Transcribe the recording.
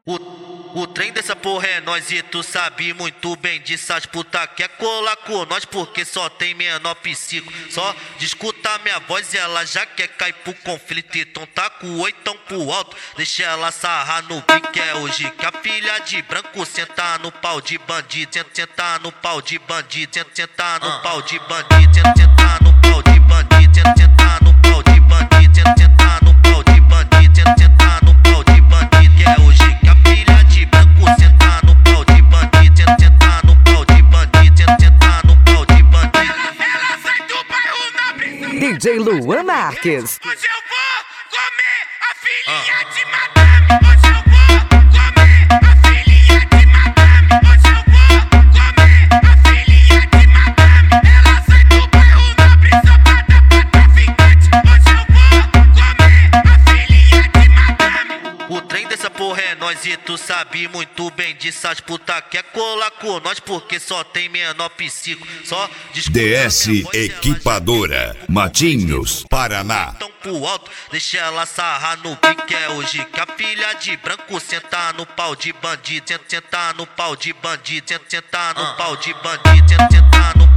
O trem dessa porra é nós e tu sabe muito bem disso. As puta quer colar com nós porque só tem menor psico. Só de escutar minha voz e ela já quer cair pro conflito. Então tá com o oitão pro alto, deixa ela sarrar no pique. É hoje que a filha de branco senta no pau de bandido. Senta no pau de bandido, senta no pau de bandido. Senta no pau de bandido, senta no pau de bandido. Senta no pau de bandido, senta no pau de bandido. Que é hoje que a filha de branco senta no pau de bandido. Senta no pau de bandido, senta no pau de bandido. Ela sai do bairro nobre. DJ Luan Marques. Hoje eu vou comer a filhinha de madame. Hoje eu vou comer a filhinha de madame. Hoje eu vou comer a filhinha de madame. Ela sai do bairro nobre só pra dar pra traficante. Hoje eu vou comer a filhinha de madame. O trem dessa porra é nós e tu sabe muito bem disso. As puta quer colar com nós porque só tem menor psico. Só de escutar DS minha voz, Equipadora, Matinhos, Paraná. então pro alto, deixa ela sarrar no pique. É hoje que a filha de branco senta no pau de bandido. Senta no pau de bandido, senta no pau de bandido. Senta no